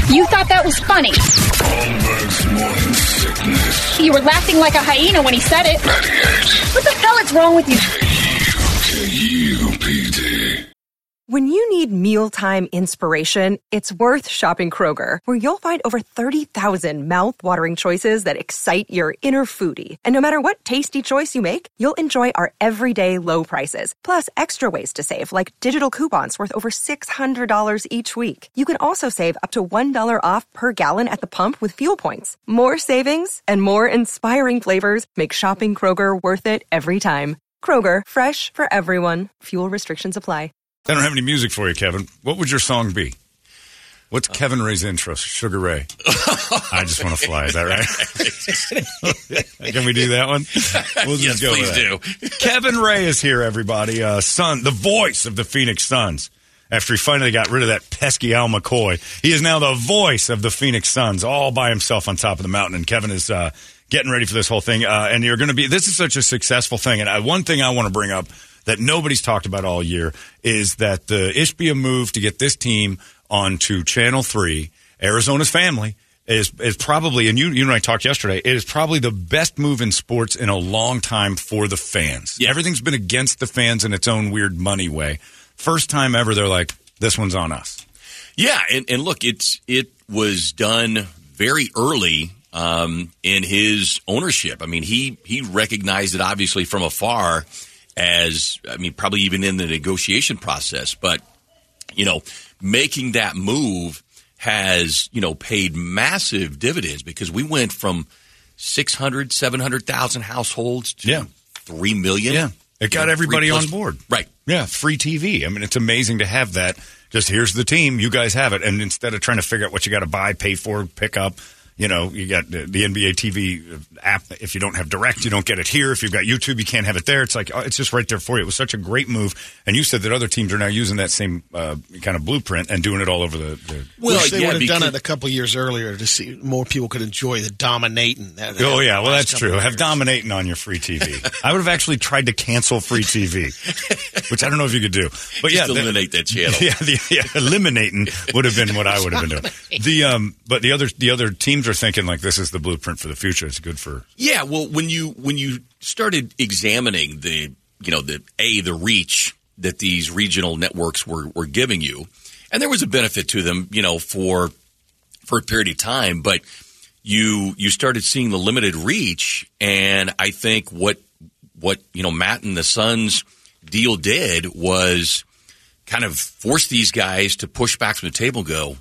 You thought that was funny. Holmberg's morning sickness. You were laughing like a hyena when he said it. 98. What the hell is wrong with you? KUPD. When you need mealtime inspiration, it's worth shopping Kroger, where you'll find over 30,000 mouth-watering choices that excite your inner foodie. And no matter what tasty choice you make, you'll enjoy our everyday low prices, plus extra ways to save, like digital coupons worth over $600 each week. You can also save up to $1 off per gallon at the pump with fuel points. More savings and more inspiring flavors make shopping Kroger worth it every time. Kroger, fresh for everyone. Fuel restrictions apply. I don't have any music for you, Kevin. What would your song be? What's Kevin Ray's intro? Sugar Ray. I just want to fly. Is that right? Can we do that one? We'll just go please with that. Do. Kevin Ray is here, everybody. The voice of the Phoenix Suns. After he finally got rid of that pesky Al McCoy, he is now the voice of the Phoenix Suns, all by himself on top of the mountain. And Kevin is getting ready for this whole thing. And you're going to be. This is such a successful thing. And one thing I want to bring up that nobody's talked about all year is that the Ishbia move to get this team onto Channel 3, Arizona's family, is probably, and you and I talked yesterday, it is probably the best move in sports in a long time for the fans. Yeah. Everything's been against the fans in its own weird money way. First time ever, they're like, this one's on us. Yeah, and look, it was done very early in his ownership. I mean, he recognized it obviously from afar, probably even in the negotiation process. But, making that move has, paid massive dividends because we went from 700,000 households to 3 million. Yeah, it got everybody on board. Right. Yeah, free TV. I mean, it's amazing to have that. Just here's the team. You guys have it. And instead of trying to figure out what you got to buy, pay for, pick up, you got the NBA TV app. If you don't have direct, you don't get it here. If you've got YouTube, you can't have it there. It's like, it's just right there for you. It was such a great move. And you said that other teams are now using that same kind of blueprint and doing it all over the Well, wish they would have done it a couple years earlier to see more people could enjoy the dominating. Well, that's true. Have dominating on your free TV. I would have actually tried to cancel free TV, which I don't know if you could do. But just eliminate that channel. Eliminating would have been what I would have been doing. But the other teams are thinking like this is the blueprint for the future. It's good for. Yeah, well, when you started examining the reach that these regional networks were giving you, and there was a benefit to them, for a period of time, but you started seeing the limited reach, and I think what Matt and the Suns deal did was kind of force these guys to push back from the table and go,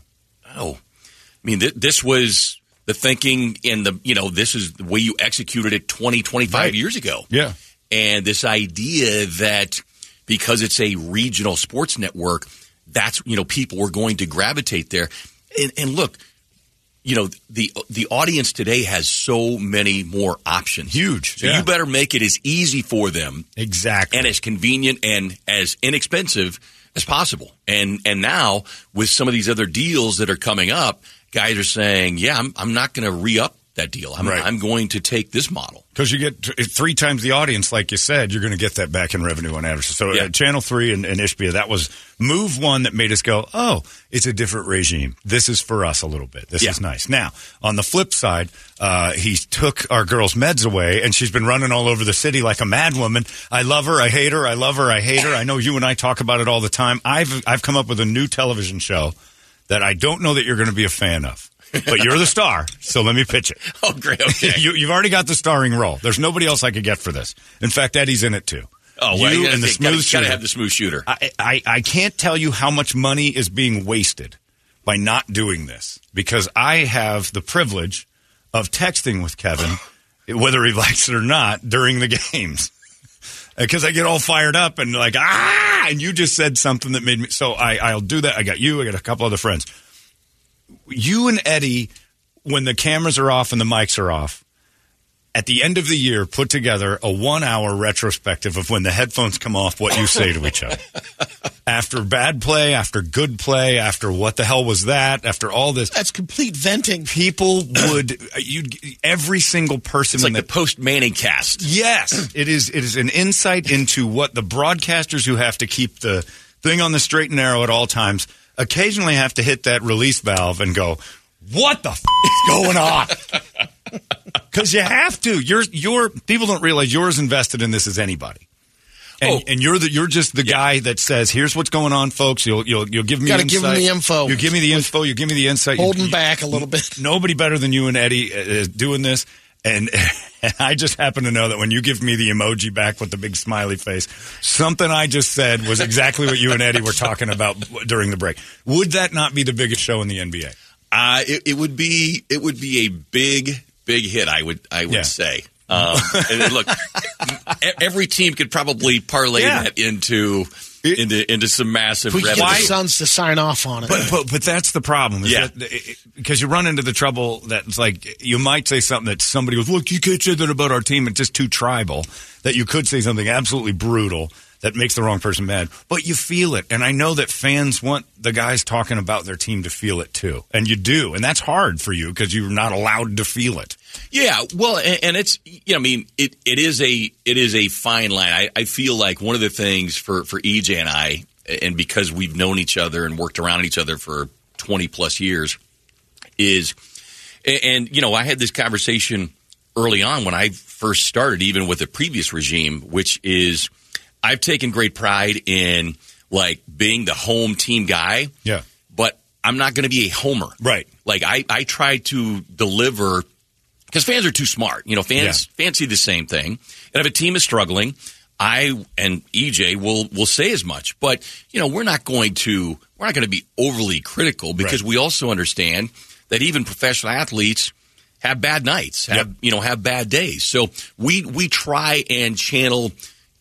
this was the thinking in this is the way you executed it 20, 25 years ago. Yeah. And this idea that because it's a regional sports network, that's, people were going to gravitate there. And look, the audience today has so many more options. Huge. So you better make it as easy for them. Exactly. And as convenient and as inexpensive as possible. And now with some of these other deals that are coming up, guys are saying, I'm not going to re-up that deal. I'm going to take this model. Because you get 3 times the audience, like you said, you're going to get that back in revenue on advertising. So Channel 3 and Ishbia, that was move one that made us go, oh, it's a different regime. This is for us a little bit. This is nice. Now, on the flip side, he took our girl's meds away, and she's been running all over the city like a mad woman. I love her. I hate her. I love her. I hate her. I know you and I talk about it all the time. I've come up with a new television show that I don't know that you're going to be a fan of. But you're the star, so let me pitch it. Oh, great. Okay. You've already got the starring role. There's nobody else I could get for this. In fact, Eddie's in it, too. Oh, well, you and the smooth shooter. Got to have the smooth shooter. I can't tell you how much money is being wasted by not doing this, because I have the privilege of texting with Kevin, whether he likes it or not, during the games. Because I get all fired up and like, and you just said something that made me. So I'll do that. I got you. I got a couple other friends. You and Eddie, when the cameras are off and the mics are off, at the end of the year, put together a 1-hour retrospective of when the headphones come off, what you say to each other. After bad play, after good play, after what the hell was that, after all this. That's complete venting. People would, every single person. It's like the post-Manning cast. Yes. It is an insight into what the broadcasters who have to keep the thing on the straight and narrow at all times. occasionally have to hit that release valve and go, what the f*** is going on? Because you have to. You're people don't realize you're as invested in this as anybody. And you're just the guy that says, "Here's what's going on, folks. You'll give me Gotta insight. give them the info. You give me the info. You give me the insight. Holding back a little bit. Nobody better than you and Eddie is doing this. And I just happen to know that when you give me the emoji back with the big smiley face, something I just said was exactly what you and Eddie were talking about during the break. Would that not be the biggest show in the NBA? It would be a big hit. I would say. And look, every team could probably parlay that into some massive we revenue. get the Suns to sign off on it. But that's the problem. Because you run into the trouble that it's like you might say something that somebody goes, look, you can't say that about our team. It's just too tribal. That you could say something absolutely brutal that makes the wrong person mad. But you feel it. And I know that fans want the guys talking about their team to feel it too. And you do. And that's hard for you because you're not allowed to feel it. Yeah, well, and it's it is a fine line. I feel like one of the things for EJ and I, and because we've known each other and worked around each other for 20 plus years, is, and I had this conversation early on when I first started, even with the previous regime, which is I've taken great pride in like being the home team guy. Yeah, but I'm not going to be a homer. Right. Like I try to deliver. Because fans are too smart. Fans see the same thing. And if a team is struggling, I and EJ will say as much. But, we're not going to be overly critical because we also understand that even professional athletes have bad nights, have bad days. So we try and channel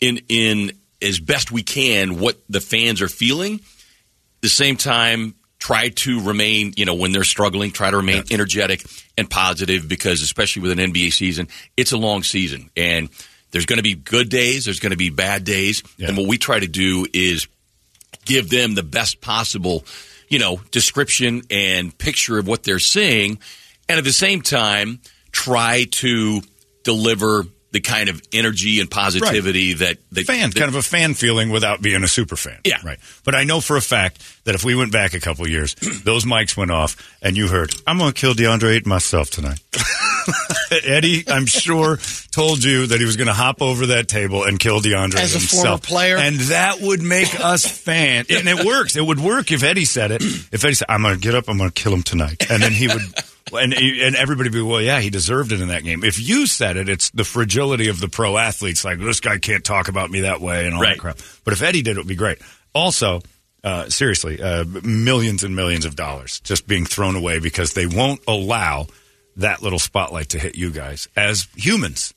in as best we can what the fans are feeling. At the same time, try to remain, when they're struggling, try to remain energetic and positive because especially with an NBA season, it's a long season. And there's going to be good days, there's going to be bad days. Yeah. And what we try to do is give them the best possible, description and picture of what they're seeing. And at the same time, try to deliver the kind of energy and positivity that kind of a fan feeling without being a super fan. Yeah. Right. But I know for a fact that if we went back a couple of years, those mics went off and you heard, I'm going to kill DeAndre Ayton myself tonight. Eddie, I'm sure, told you that he was going to hop over that table and kill DeAndre as himself. a former player. And that would make us fans. And it works. It would work if Eddie said it. If Eddie said, I'm going to get up, I'm going to kill him tonight. And then he would... And everybody would be, well, yeah, he deserved it in that game. If you said it, it's the fragility of the pro athletes. Like, this guy can't talk about me that way and all that crap. But if Eddie did, it would be great. Also, seriously, millions and millions of dollars just being thrown away because they won't allow that little spotlight to hit you guys as humans.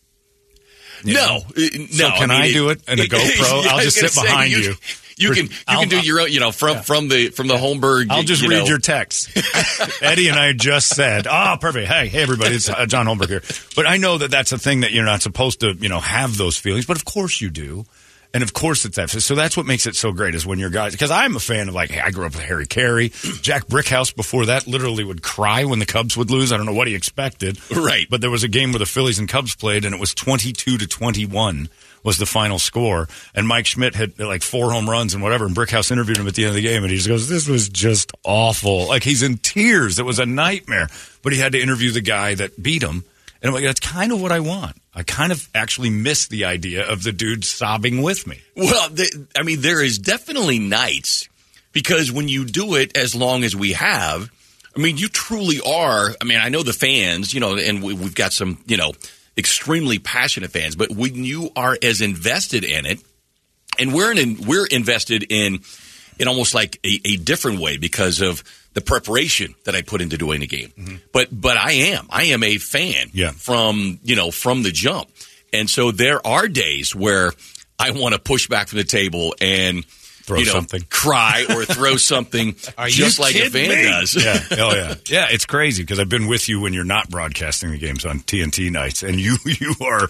No. So can I do it in a GoPro? I'll just sit behind you. You can do your own, from the Holmberg. I'll just read your text. Eddie and I just said, perfect. Hey, everybody, it's John Holmberg here. But I know that that's a thing that you're not supposed to, have those feelings. But of course you do. And of course it's that. So that's what makes it so great is when your guys, because I'm a fan of I grew up with Harry Carey. Jack Brickhouse before that literally would cry when the Cubs would lose. I don't know what he expected. Right. But there was a game where the Phillies and Cubs played and it was 22-21 was the final score. And Mike Schmidt had 4 home runs and whatever. And Brickhouse interviewed him at the end of the game and he just goes, this was just awful. Like he's in tears. It was a nightmare. But he had to interview the guy that beat him. And I'm like, that's kind of what I want. I kind of actually miss the idea of the dude sobbing with me. Well, there is definitely nights because when you do it as long as we have, you truly are. I know the fans, and we've got some, extremely passionate fans, but when you are as invested in it, and we're invested in almost like a different way because of the preparation that I put into doing the game. Mm-hmm. But I am a fan from the jump. And so there are days where I want to push back from the table and throw something, cry or throw something just like a fan does. Yeah. Oh yeah. Yeah. It's crazy because I've been with you when you're not broadcasting the games on TNT nights and you are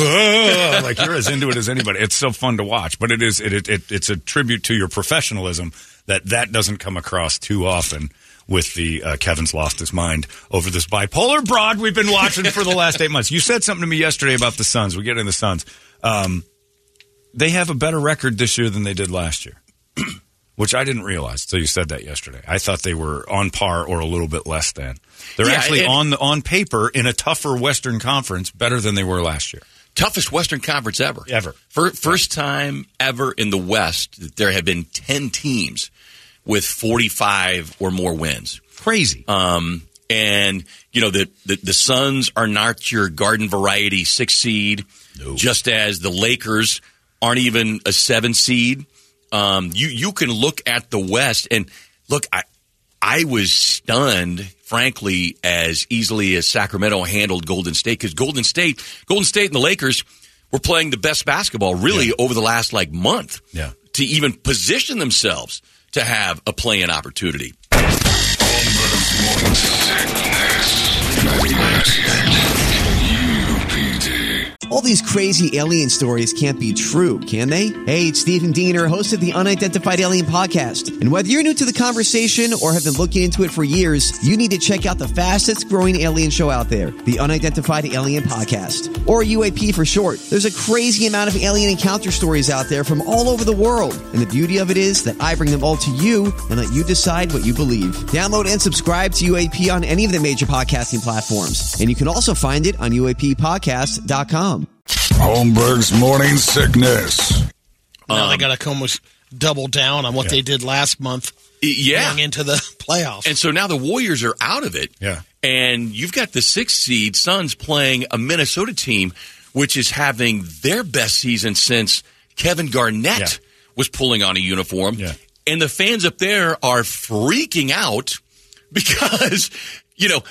like you're as into it as anybody. It's so fun to watch, but it's a tribute to your professionalism that doesn't come across too often with the Kevin's lost his mind over this bipolar broad we've been watching for the last 8 months. You said something to me yesterday about the Suns. We get in the Suns. They have a better record this year than they did last year. which I didn't realize until you said that yesterday. I thought they were on par or a little bit less than. They're actually on paper in a tougher Western Conference better than they were last year. Toughest Western Conference ever. First time ever in the West that there have been 10 teams with 45 or more wins. Crazy. And, you know, the Suns are not your garden variety 6 seed, just as the Lakers aren't even a 7 seed. You can look at the West and look, I was stunned, frankly, as easily as Sacramento handled Golden State, because Golden State and the Lakers were playing the best basketball really over the last month to even position themselves to have a play-in opportunity. All these crazy alien stories can't be true, can they? Hey, it's Stephen Diener, host of the Unidentified Alien Podcast. And whether you're new to the conversation or have been looking into it for years, you need to check out the fastest growing alien show out there, the Unidentified Alien Podcast, or UAP for short. There's a crazy amount of alien encounter stories out there from all over the world. And the beauty of it is that I bring them all to you and let you decide what you believe. Download and subscribe to UAP on any of the major podcasting platforms. And you can also find it on UAPpodcast.com. Holmberg's Morning Sickness. Now they got to almost double down on what they did last month going into the playoffs. And so now the Warriors are out of it. Yeah. And you've got the 6th seed Suns playing a Minnesota team, which is having their best season since Kevin Garnett was pulling on a uniform. Yeah. And the fans up there are freaking out because... You know,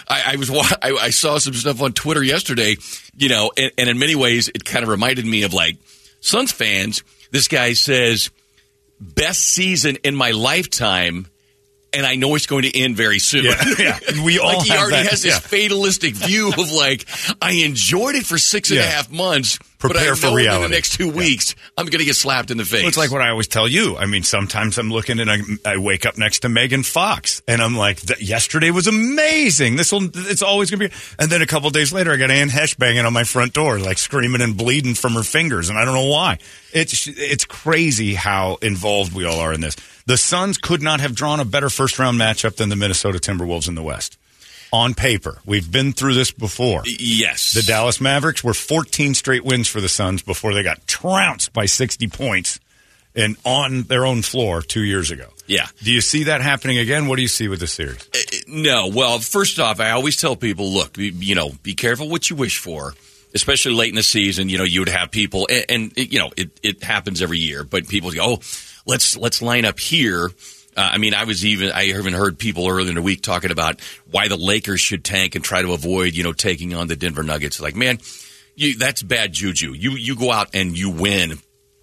I saw some stuff on Twitter yesterday, you know, and in many ways it kind of reminded me of Suns fans. This guy says, best season in my lifetime, and I know it's going to end very soon. Yeah. We all he have already that, has this fatalistic view of I enjoyed it for 6.5 months. Prepare but I for know reality. in the next 2 weeks, I'm going to get slapped in the face. Well, it's like what I always tell you. I mean, sometimes I'm looking and I wake up next to Megan Fox, and I'm like, yesterday was amazing. It's always going to be. And then a couple days later, I got Ann Hesh banging on my front door, screaming and bleeding from her fingers, and I don't know why. It's crazy how involved we all are in this. The Suns could not have drawn a better first-round matchup than the Minnesota Timberwolves in the West. On paper. We've been through this before. Yes. The Dallas Mavericks were 14 straight wins for the Suns before they got trounced by 60 points and on their own floor 2 years ago. Yeah. Do you see that happening again? What do you see with this series? No. Well, first off, I always tell people, look, be careful what you wish for, especially late in the season. You know, you would have people, and it happens every year, but people go, let's line up here. I even heard people earlier in the week talking about why the Lakers should tank and try to avoid, taking on the Denver Nuggets. Man, that's bad juju. You go out and you win,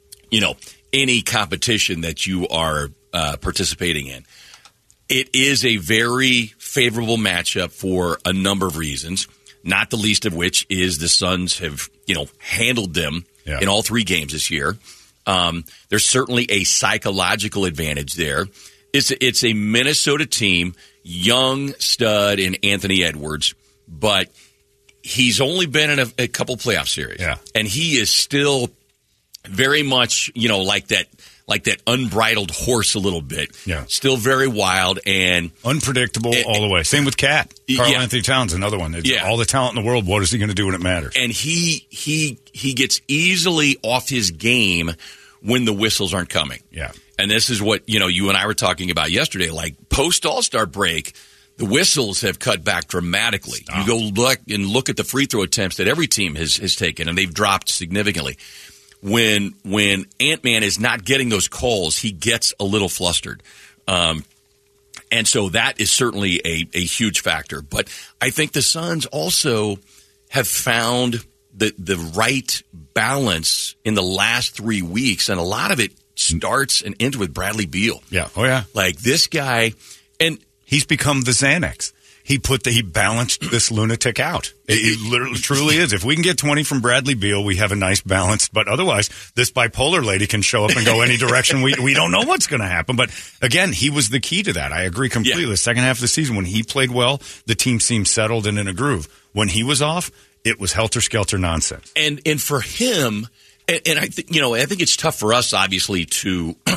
any competition that you are participating in. It is a very favorable matchup for a number of reasons, not the least of which is the Suns have, handled them in all 3 games this year. There's certainly a psychological advantage there. It's a Minnesota team, young stud in Anthony Edwards, but he's only been in a couple playoff series. Yeah. And he is still very much, like that unbridled horse a little bit. Yeah. Still very wild and unpredictable all the way. Same with Cat. Karl Anthony Towns, another one. All the talent in the world, what is he going to do when it matters? And he gets easily off his game when the whistles aren't coming. Yeah. And this is what, you and I were talking about yesterday. Post All-Star break, the whistles have cut back dramatically. You go look at the free throw attempts that every team has taken, and they've dropped significantly. When Ant-Man is not getting those calls, he gets a little flustered. And so that is certainly a huge factor. But I think the Suns also have found the right balance in the last 3 weeks, and a lot of it starts and ends with Bradley Beal. Yeah. Oh, yeah. This guy, and he's become the Xanax. He balanced this lunatic out. It literally, truly is. If we can get 20 from Bradley Beal, we have a nice balance. But otherwise, this bipolar lady can show up and go any direction. We don't know what's going to happen. But again, he was the key to that. I agree completely. Yeah. The second half of the season, when he played well, the team seemed settled and in a groove. When he was off, it was helter-skelter nonsense. And for him, and I think it's tough for us, obviously, to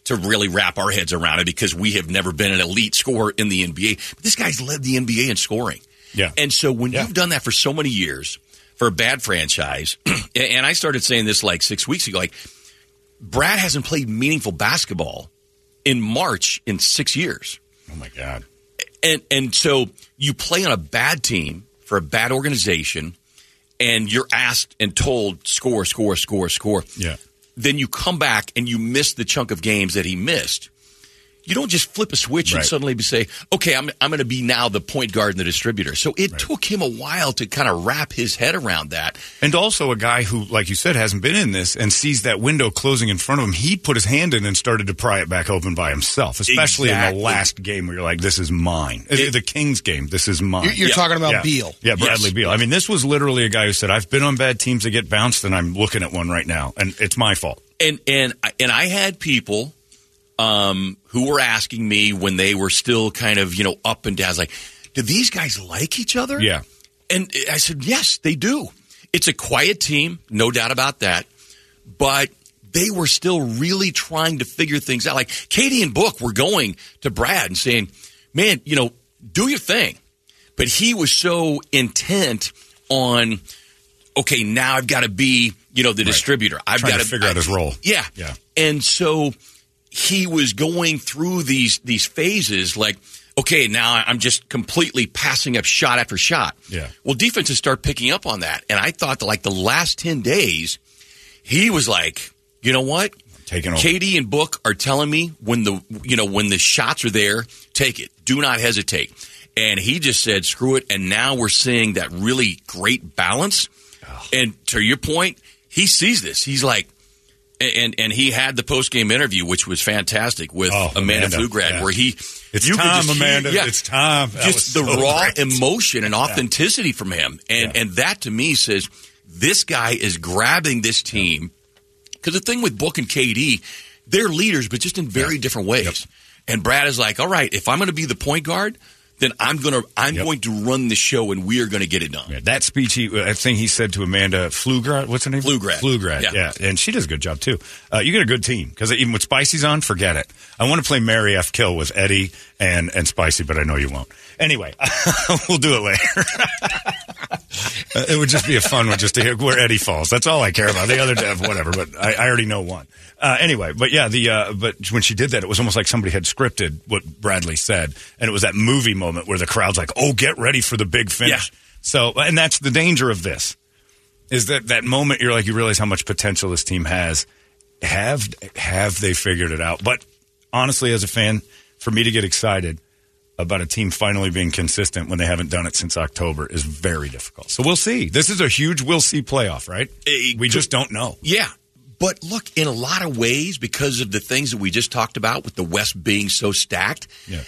to really wrap our heads around it because we have never been an elite scorer in the NBA. But this guy's led the NBA in scoring. Yeah. And so when you've done that for so many years for a bad franchise, and I started saying this like 6 weeks ago, like Brad hasn't played meaningful basketball in March in 6 years. Oh, my God. And so you play on a bad team for a bad organization, and you're asked and told score. Yeah. Then you come back and you miss the chunk of games that he missed. You don't just flip a switch and suddenly say, okay, I'm going to be now the point guard and the distributor. So it took him a while to kind of wrap his head around that. And also a guy who, like you said, hasn't been in this and sees that window closing in front of him. He put his hand in and started to pry it back open by himself, especially in the last game where you're like, this is mine. The Kings game, this is mine. You're talking about Beal. Yeah, Bradley Beal. I mean, this was literally a guy who said, I've been on bad teams that get bounced, and I'm looking at one right now, and it's my fault. And I had people who were asking me when they were still kind of, up and down. I was like, do these guys like each other? Yeah. And I said, yes, they do. It's a quiet team, no doubt about that. But they were still really trying to figure things out. Like Katie and Book were going to Brad and saying, man, do your thing. But he was so intent on, okay, now I've got to be, the distributor. I've got to figure out his role. Yeah. Yeah. And so he was going through these phases like, okay, now I'm just completely passing up shot after shot. Yeah. Well, defenses start picking up on that. And I thought that like the last 10 days, he was like, you know what? Taking over. Katie and Book are telling me when the shots are there, take it. Do not hesitate. And he just said, screw it. And now we're seeing that really great balance. Oh. And to your point, he sees this. He's like, and he had the post-game interview, which was fantastic with Amanda Pflugrad, where it's time, Amanda. It's time. Just the raw emotion and authenticity from him. And that to me says this guy is grabbing this team. Because the thing with Book and KD, they're leaders, but just in very different ways. Yep. And Brad is like, all right, if I'm going to be the point guard, then I'm going to run the show, and we are going to get it done. Yeah, that speech, I think he said to Amanda Pflugrad, what's her name? Pflugrad. Yeah. And she does a good job, too. You get a good team, because even with Spicy's on, forget it. I want to play Mary F. Kill with Eddie and Spicy, but I know you won't. Anyway, we'll do it later. It would just be a fun one just to hear where Eddie falls. That's all I care about. The other day, whatever, but I already know one. Anyway, but yeah, but when she did that, it was almost like somebody had scripted what Bradley said, and it was that movie moment where the crowd's like, "Oh, get ready for the big finish." Yeah. So, and that's the danger of this, is that moment you're like, you realize how much potential this team has. Have they figured it out? But honestly, as a fan, for me to get excited about a team finally being consistent when they haven't done it since October is very difficult. So we'll see. This is a huge we'll see playoff, right? We just don't know. Yeah. But look, in a lot of ways, because of the things that we just talked about with the West being so stacked,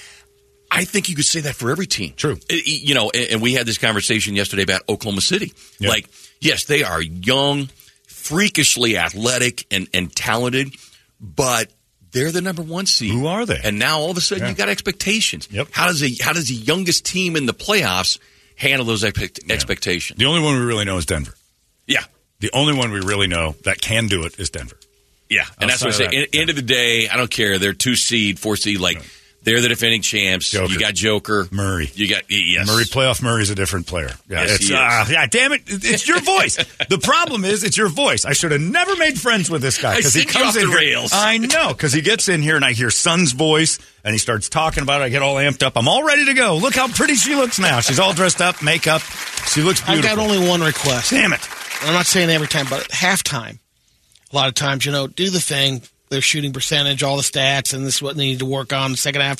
I think you could say that for every team. True. And we had this conversation yesterday about Oklahoma City. Yeah. Like, yes, they are young, freakishly athletic and talented, but they're the number one seed. Who are they? And now all of a sudden you got expectations. Yep. How does the youngest team in the playoffs handle those expectations? The only one we really know is Denver. Yeah. The only one we really know that can do it is Denver. Yeah, and that's what I say. End of the day, I don't care. They're 2 seed, 4 seed. Like, they're the defending champs. Joker. You got Joker. Murray. You got, yes. Murray's a different player. Yeah, yes, damn it. It's your voice. The problem is it's your voice. I should have never made friends with this guy. Because he comes in the rails. I know, because he gets in here and I hear Son's voice and he starts talking about it. I get all amped up. I'm all ready to go. Look how pretty she looks now. She's all dressed up, makeup. She looks beautiful. I've got only one request. Damn it. I'm not saying every time, but at halftime, a lot of times, do the thing, their shooting percentage, all the stats, and this is what they need to work on in the second half.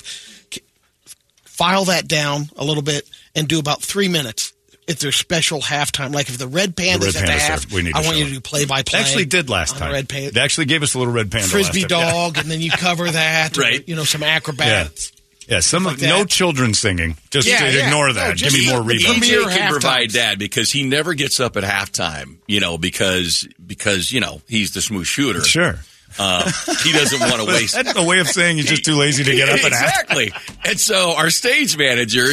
File that down a little bit and do about 3 minutes if there's special halftime. Like if the Red Panda's at the half, I want you to do play-by-play. They actually did last time. Red Panda. They actually gave us a little Red Panda Frisbee last time. dog, and then you cover that. Right. Or, some acrobats. Yeah, no children singing. Just ignore that. Give me more rebounds. EJ can provide that because he never gets up at halftime, because he's the smooth shooter. Sure. He doesn't want to waste. That's a way of saying he's just too lazy to get up at halftime. Exactly. And so our stage manager,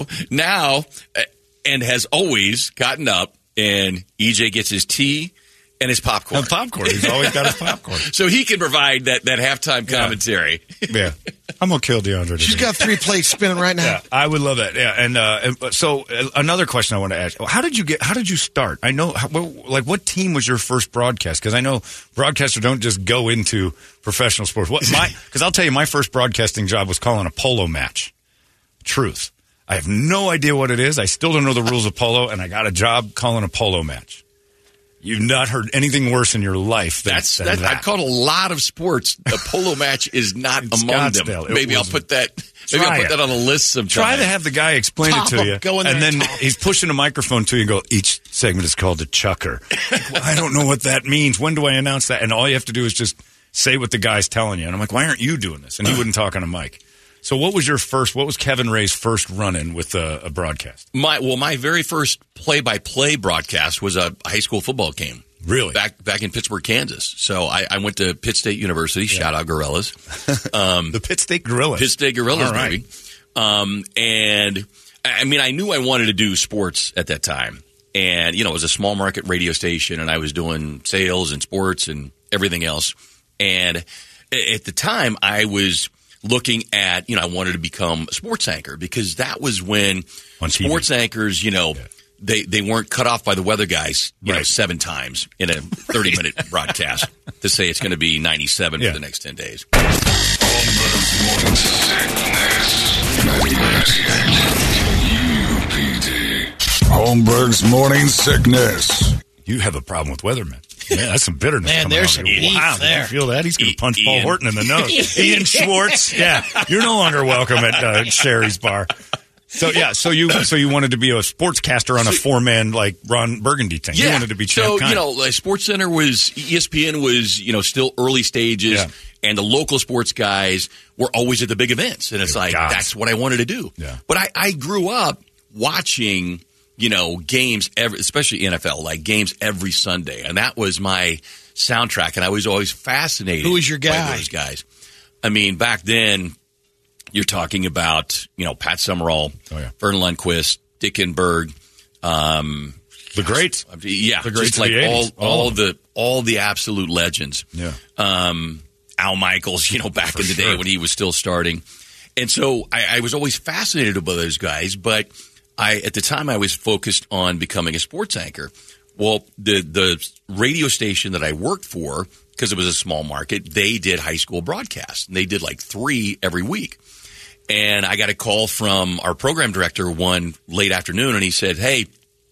now and has always gotten up, and EJ gets his tea And his popcorn. And popcorn. He's always got his popcorn. So he can provide that halftime commentary. Yeah. I'm going to kill DeAndre. She's got 3 plates spinning right now. Yeah, I would love that. Yeah. And so another question I want to ask. How did you start? I know, what team was your first broadcast? Because I know broadcasters don't just go into professional sports. Because I'll tell you, my first broadcasting job was calling a polo match. Truth. I have no idea what it is. I still don't know the rules of polo, and I got a job calling a polo match. You've not heard anything worse in your life than that. I've caught a lot of sports. The polo match is not among them. Maybe I'll put that. Maybe I'll put that on a list sometime. Try to have the guy explain it to you, and then he's pushing a microphone to you and go, each segment is called a chucker. Well, I don't know what that means. When do I announce that? And all you have to do is just say what the guy's telling you. And I'm like, why aren't you doing this? And he wouldn't talk on a mic. So what was Kevin Ray's first run-in with a broadcast? My very first play-by-play broadcast was a high school football game. Really? Back in Pittsburgh, Kansas. So I went to Pitt State University. Yeah. Shout out Gorillas. The Pitt State Gorillas. Pitt State Gorillas, all right. Baby. And I mean, I knew I wanted to do sports at that time. And, it was a small market radio station, and I was doing sales and sports and everything else. And at the time, I was looking at, I wanted to become a sports anchor, because that was when sports anchors, they weren't cut off by the weather guys, 7 times in a 30-minute broadcast to say it's going to be 97 for the next 10 days. Holmberg's Morning Sickness. You have a problem with weathermen. Yeah, that's some bitterness. Man, there's some heat there. You feel that? He's going to punch Paul Horton in the nose. Ian Schwartz. Yeah, you're no longer welcome at Sherry's Bar. So you wanted to be a sportscaster on a 4-man like Ron Burgundy thing. Yeah. You wanted to be Champ Kind. SportsCenter was ESPN was still early stages, and the local sports guys were always at the big events, and it's that's what I wanted to do. Yeah. But I grew up watching games especially NFL, like games every Sunday, and that was my soundtrack, and I was always fascinated. Who was your guy? By those guys. I mean, back then, you're talking about, Pat Summerall, Vernon Lundquist, Dick Enberg, the greats. Yeah, the greats just like the all the absolute legends. Yeah. Al Michaels, back in the day when he was still starting. And so I was always fascinated by those guys, but at the time I was focused on becoming a sports anchor. Well, the radio station that I worked for, because it was a small market, they did high school broadcasts. And they did like 3 every week. And I got a call from our program director one late afternoon, and he said, hey,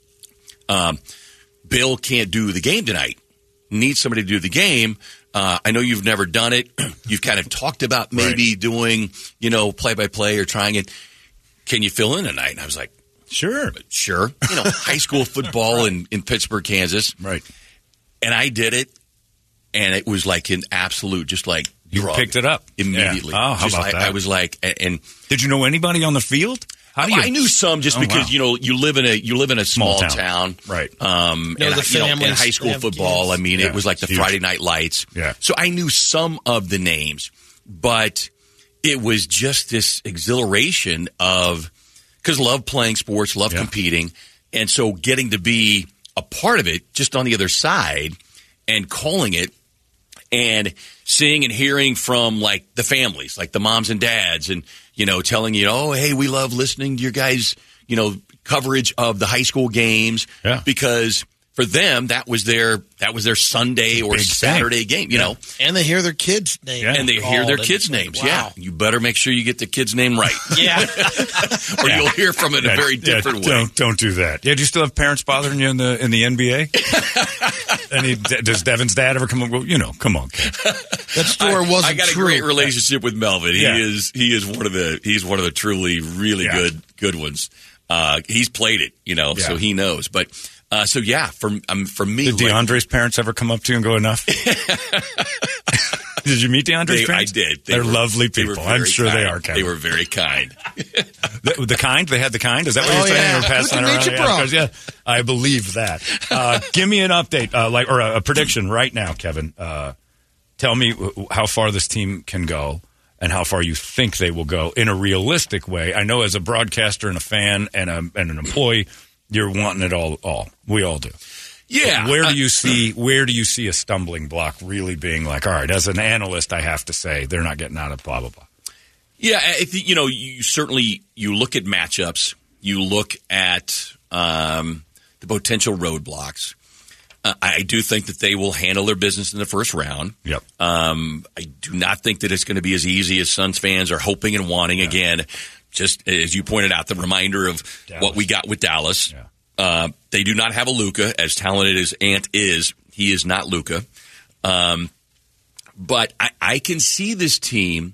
Bill can't do the game tonight. Need somebody to do the game. I know you've never done it. You've kind of talked about maybe doing, play-by-play or trying it. Can you fill in tonight? And I was like, Sure. High school football in Pittsburgh, Kansas. Right. And I did it, and it was like an absolute, just like, you picked it up immediately. Yeah. Oh, how about that? I was like, and did you know anybody on the field? I knew some just because you live in a small town, right? And high school football. Kids. I mean, it was like the huge Friday Night Lights. Yeah. So I knew some of the names, but it was just this exhilaration of because love playing sports, love competing, and so getting to be a part of it, just on the other side, and calling it. And seeing and hearing from, like, the families, like the moms and dads, and, telling you, oh, hey, we love listening to your guys', coverage of the high school games. Yeah. Because for them, that was their Sunday or Saturday game, you know. And they hear their kids' names. Yeah. And they hear their kids' names, wow. You better make sure you get the kid's name right. Yeah. Or you'll hear from it in a very different way. Don't do that. Yeah, do you still have parents bothering you in the NBA? Does Devin's dad ever come up? Well, come on, kid. That story wasn't true. I got a great relationship with Melvin. He is one of the truly really good ones. He's played it, so he knows. But for me, did DeAndre's parents ever come up to you and go enough? Did you meet DeAndre's parents? I did. They're lovely people. I'm sure kind. they are. Kevin. They were very kind. The kind? They had the kind? Is that what you're saying? Yeah. Or passing around? Yeah, I believe that. Give me an update, or a prediction right now, Kevin. Tell me how far this team can go and how far you think they will go in a realistic way. I know as a broadcaster and a fan and an employee, you're wanting it all. We all do. Yeah. Where do you see a stumbling block really being like, all right, as an analyst, I have to say they're not getting out of blah, blah, blah. Yeah, you certainly look at matchups. You look at the potential roadblocks. I do think that they will handle their business in the first round. Yep. I do not think that it's going to be as easy as Suns fans are hoping and wanting. Yeah. Again, just as you pointed out, the reminder of Dallas. What we got with Dallas. Yeah. They do not have a Luka, as talented as Ant is. He is not Luka. But I can see this team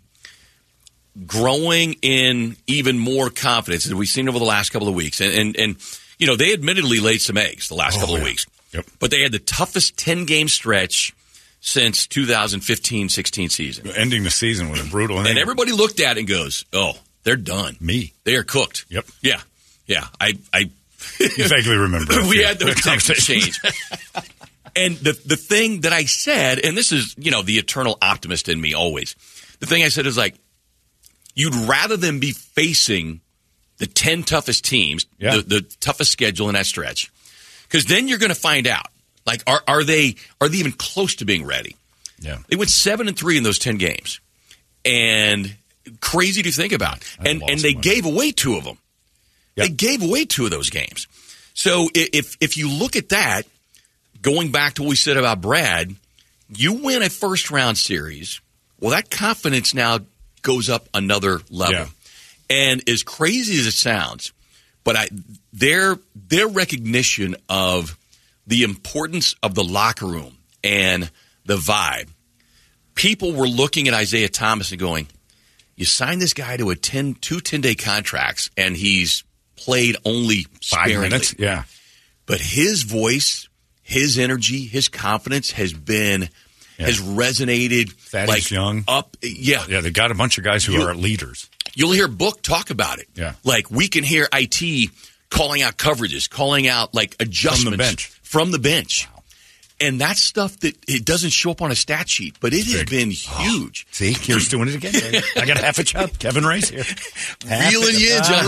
growing in even more confidence as we've seen over the last couple of weeks. And they admittedly laid some eggs the last couple of weeks. Yep. But they had the toughest 10-game stretch since 2015-16 season. Ending the season with a brutal And everybody looked at it and goes, oh, they're done. They are cooked. Yep. Yeah. I you vaguely remember. We had those text exchange. And the thing that I said, and this is, the eternal optimist in me always. The thing I said is like, you'd rather than be facing the 10 toughest teams, the toughest schedule in that stretch, because then you're going to find out, like, are they even close to being ready? Yeah, they went 7-3 in those 10 games, and crazy to think about. And they gave away 2 of them. Yep. They gave away 2 of those games. So if you look at that, going back to what we said about Brad, you win a first round series. Well, that confidence now goes up another level. Yeah. And as crazy as it sounds, but their recognition of the importance of the locker room and the vibe, people were looking at Isaiah Thomas and going, you signed this guy to two 10-day contracts, and he's played only 5 minutes. Yeah. But his voice, his energy, his confidence has resonated. Thaddeus Young. Up. Yeah. Yeah, they got a bunch of guys who are leaders. You'll hear Book talk about it. Yeah. Like, we can hear IT calling out coverages, calling out, like, adjustments from the bench. Wow. And that's stuff that it doesn't show up on a stat sheet, but it has been huge. See, here's doing it again. I got half a chub. Kevin Ray's here. Reeling you, John.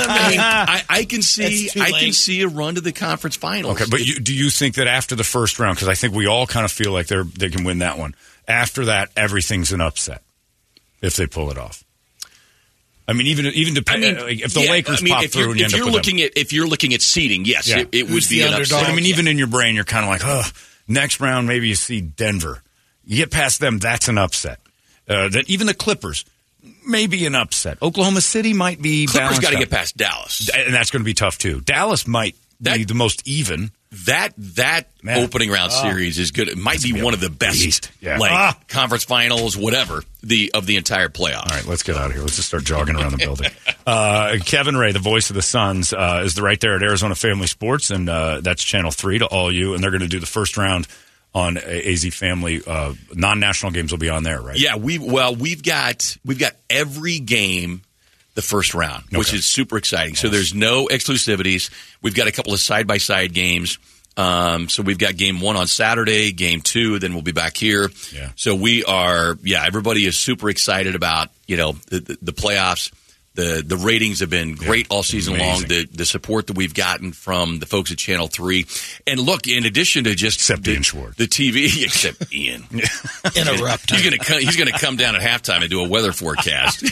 I can see a run to the conference finals. Okay, but do you think that after the first round, because I think we all kind of feel like they can win that one, after that, everything's an upset if they pull it off? I mean, even depending if the Lakers pop through and you end up with them. If you're looking at seeding, yes, it would be an upset. But I mean, even in your brain, you're kind of like, oh, next round, maybe you see Denver. You get past them, that's an upset. That even the Clippers, maybe an upset. Oklahoma City might be Clippers got to get past Dallas. And that's going to be tough, too. Dallas might be the most even. That opening round series is good. It might be one of the best, conference finals, whatever, of the entire playoff. All right, let's get out of here. Let's just start jogging around the building. Kevin Ray, the voice of the Suns, is right there at Arizona Family Sports, and that's Channel 3 to all you. And they're going to do the first round on AZ Family. Non-national games will be on there, right? Yeah, we've got every game the first round, which is super exciting. So there's no exclusivities. We've got a couple of side-by-side games. So we've got game 1 on Saturday, game 2, then we'll be back here. Yeah. So we are, everybody is super excited about, the playoffs. The ratings have been great all season long. The support that we've gotten from the folks at Channel 3. And look, in addition to just Ian Schwartz. The TV, except Ian. Interrupt. He's gonna come down at halftime and do a weather forecast.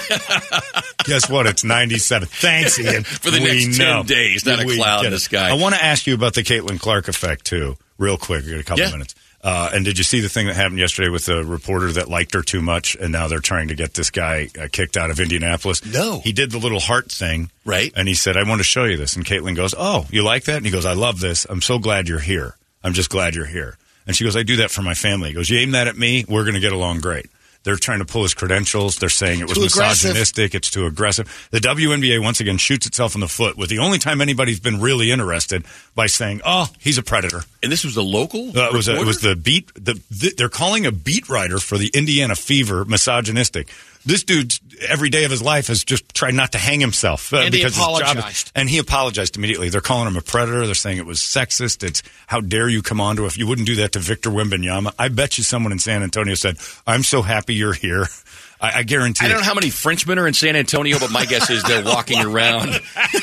Guess what? It's 97. Thanks, Ian. For the next 10 days, not a cloud in the sky. I want to ask you about the Caitlin Clark effect, too, real quick. We got a couple of minutes. And did you see the thing that happened yesterday with the reporter that liked her too much, and now they're trying to get this guy kicked out of Indianapolis? No. He did the little heart thing. Right. And he said, I want to show you this. And Caitlin goes, oh, you like that? And he goes, I love this. I'm so glad you're here. I'm just glad you're here. And she goes, I do that for my family. He goes, you aim that at me, we're going to get along great. They're trying to pull his credentials. They're saying it was misogynistic. It's too aggressive. The WNBA, once again, shoots itself in the foot with the only time anybody's been really interested by saying, oh, he's a predator. And this was the local it was the beat. They're calling a beat writer for the Indiana Fever misogynistic. This dude, every day of his life, has just tried not to hang himself. And because he apologized. His job and he apologized immediately. They're calling him a predator. They're saying it was sexist. It's how dare you come on to if you wouldn't do that to Victor Wembanyama. I bet you someone in San Antonio said, I'm so happy you're here. I guarantee I don't know how many Frenchmen are in San Antonio, but my guess is they're walking around doing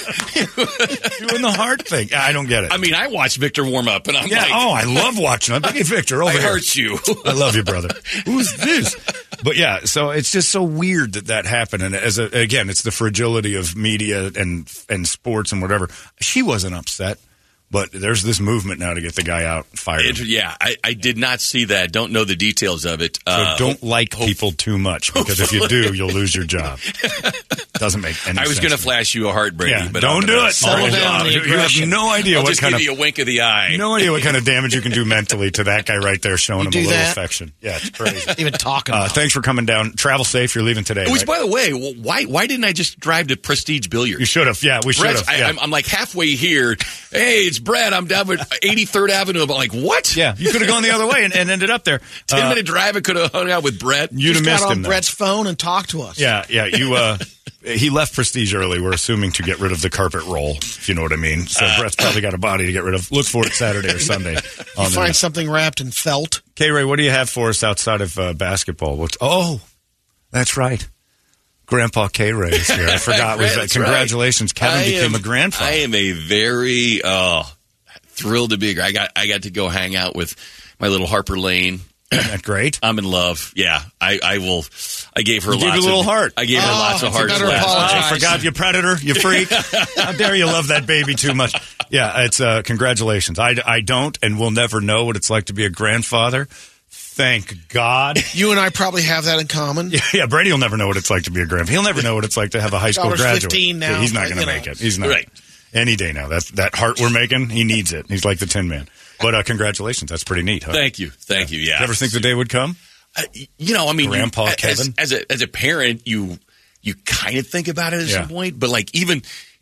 the hard thing. I don't get it. I mean, I watched Victor warm up, and I'm like, I love watching it. Hey, Victor, over I here. hurt you. I love you, brother. Who's this? But yeah, so it's just so weird that happened. And again, it's the fragility of media and sports and whatever. She wasn't upset. But there's this movement now to get the guy out fired. I did not see that. Don't know the details of it. So don't like people too much, because if you do, you'll lose your job. Doesn't make any sense. I was going to flash you a heart, Brady, but don't do it. Settle down. You have no idea I'll just give you a wink of the eye. No idea what kind of damage you can do mentally to that guy right there, showing him a little affection. Yeah, it's crazy. Even talking about thanks for coming down. Travel safe. You're leaving today. Which, right? by the way, why didn't I just drive to Prestige Billiards? You should have. Yeah, we should have. Yeah. I'm like halfway here. Hey, it's Brett. I'm down at 83rd Avenue. I'm like, what? Yeah, you could have gone the other way and ended up there. 10-minute drive. I could have hung out with Brett. You'd have missed got on him. Brett's phone and talked to us. Yeah. You. He left Prestige early. We're assuming to get rid of the carpet roll, if you know what I mean. So Brett's probably got a body to get rid of. Look for it Saturday or Sunday. You find something wrapped in felt. K-Ray, what do you have for us outside of basketball? That's right. Grandpa K-Ray is here. I forgot. Congratulations, right. Kevin became a grandfather. I am a very thrilled to be. I got to go hang out with my little Harper Lane. Isn't that great? I'm in love. Yeah, I will. I gave her a little heart. I gave her lots of hearts. I forgot, you predator, you freak. How dare you love that baby too much? Yeah, it's congratulations. I don't and will never know what it's like to be a grandfather. Thank God. You and I probably have that in common. Yeah, Brady will never know what it's like to be a grandfather. He'll never know what it's like to have a high school graduate. 15 now. Yeah, he's not going to make it. He's not. Right. Any day now. That heart we're making, he needs it. He's like the Tin Man. But congratulations. That's pretty neat, huh? Thank you. Yeah. Did you ever think the day would come? I mean, Grandpa Kevin? As a parent, you kind of think about it at some point, but even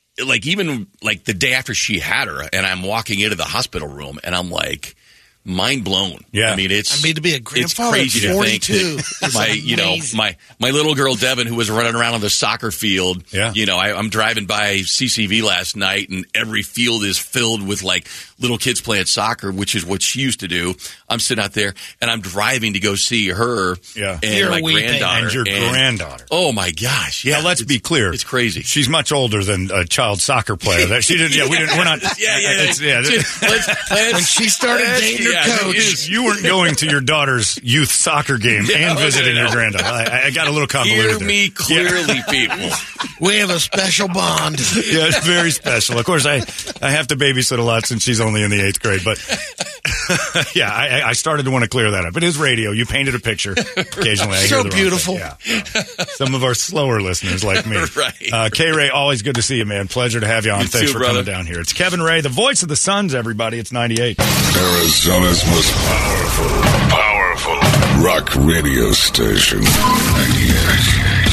the day after she had her, and I'm walking into the hospital room, and I'm like, mind blown. Yeah, I mean, to be a grandfather it's crazy at 42. To think my little girl Devin, who was running around on the soccer field. Yeah. I'm driving by CCV last night, and every field is filled with like little kids playing soccer, which is what she used to do. I'm sitting out there, and I'm driving to go see her and my granddaughter. And your granddaughter. Oh my gosh! Yeah, now, let's be clear. It's crazy. She's much older than a child soccer player. That she didn't. Yeah, we didn't. We're not. When she started dating her coach, you weren't going to your daughter's youth soccer game and visiting your granddaughter. I got a little convoluted. Hear me clearly, people. We have a special bond. Yeah, it's very special. Of course, I have to babysit a lot since she's only in the 8th grade. But yeah, I started to want to clear that up. It is radio. You painted a picture. Occasionally, I hear the beautiful. Yeah. Some of our slower listeners like me. Right. K-Ray, always good to see you, man. Pleasure to have you on. You Thanks too, for coming down here. It's Kevin Ray, the voice of the Suns, everybody. It's 98. Arizona's most powerful rock radio station. 98.